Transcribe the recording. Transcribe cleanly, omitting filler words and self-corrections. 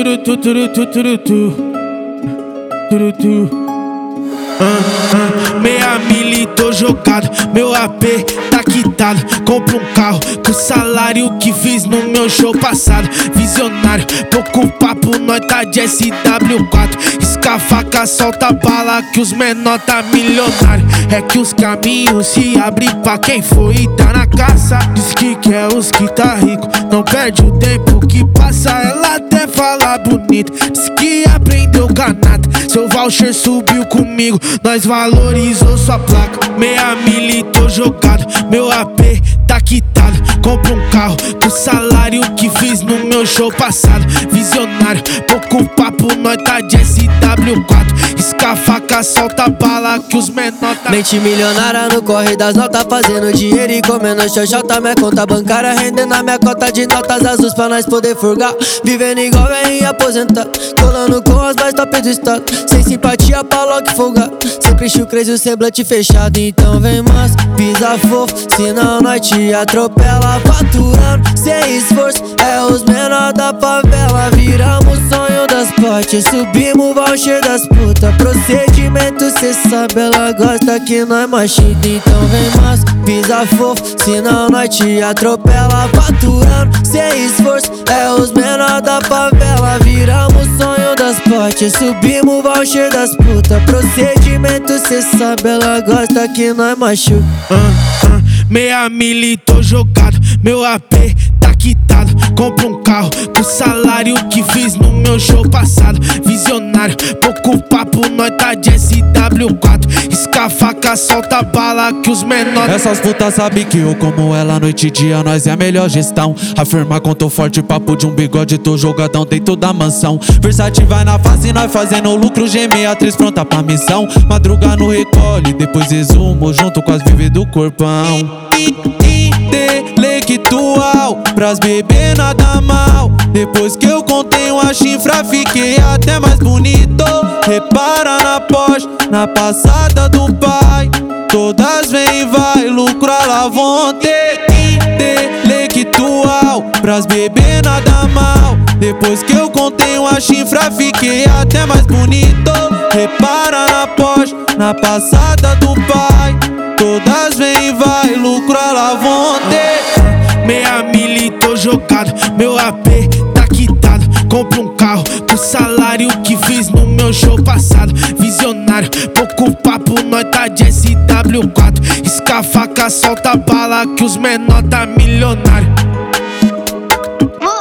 turutu, turutu, turutu, turutu. Meia mili, tô jogado, meu AP tá quitado. Compro um carro com o salário que fiz no meu show passado. Visionário, pouco papo, nós tá de SW4. Risca a faca, solta bala que os menor tá milionário. É que os caminhos se abrem pra quem foi e tá na caça. Diz que quer os que tá rico, não perde o tempo que passa. Ela até fala bonito, diz que aprendeu canata. Seu voucher subiu comigo, nós valorizou sua placa. Meia mili, tô jogado, meu AP tá quitado. Compro um carro com o salário que fiz no meu show passado. Visionário, pouco papo, nós tá de SW4. Risca a faca, solta bala que os menor tá. Mente milionária no corre das notas, fazendo dinheiro e comendo xoxota. Minha conta bancária rendendo a minha cota de notas azuis pra nós poder furgar. Vivendo igual vem aposentar, colando com as mais top do estado. Sem simpatia pra logo folgar, sempre chucres e o semblante fechado. Então vem mais, pisa fofo, senão nós te atropela. Faturando sem esforço, é os menor da favela. Viramos sonho das partes, subimos o voucher das putas. Procedimento cê sabe, ela gosta que nós machita. Então vem mais, pisa fofo, senão nós te atropela. Faturando sem esforço, é os menor da favela. Viramos sonho das partes, subimos o voucher das putas. Procedimento cê sabe, ela gosta que nós machuca. Meia mili, tô jogado, meu AP tá quitado. Compro um carro com o salário que fiz no meu show passado. Visionário, pouco papo, nós tá de SW4. Risca a faca, solta bala que os menor. Essas putas sabem que eu como ela noite e dia, nós é a melhor gestão. Afirma com tô forte, papo de um bigode, tô jogadão dentro da mansão. Versátil vai na fase, nós fazendo lucro, geme atriz pronta pra missão. Madruga no recolhe, depois exumo junto com as vive do corpão. Intelectual, pras bebê nada mal. Depois que eu contei uma chifra, fiquei até mais bonito. Repara na Porsche, na passada do pai. Todas vem e vai, lucro à la vontade. Intelectual, pras bebê nada mal. Depois que eu contei uma chifra, fiquei até mais bonito. Repara na Porsche, na passada do pai. Todas vem e vai, lucro à la vontade. Meia mili, tô jogado, meu AP tá quitado. Compro um carro com o salário que fiz no meu show passado. Visionário, pouco papo, nós tá de SW4. Risca a faca, solta bala que os menor tá milionário.